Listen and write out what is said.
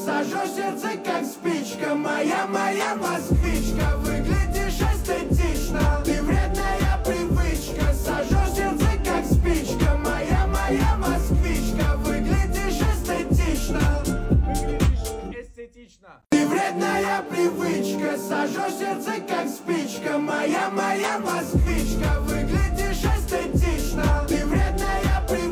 сажу сердце как спичка. Моя москвичка, выглядишь эстетично. Ты вредная привычка, сажу сердце как спичка. Моя москвичка, выглядишь эстетично. Ты вредная привычка, сажу сердце как спичка. Моя москвичка, выглядишь эстетично. Ты вредная привычка.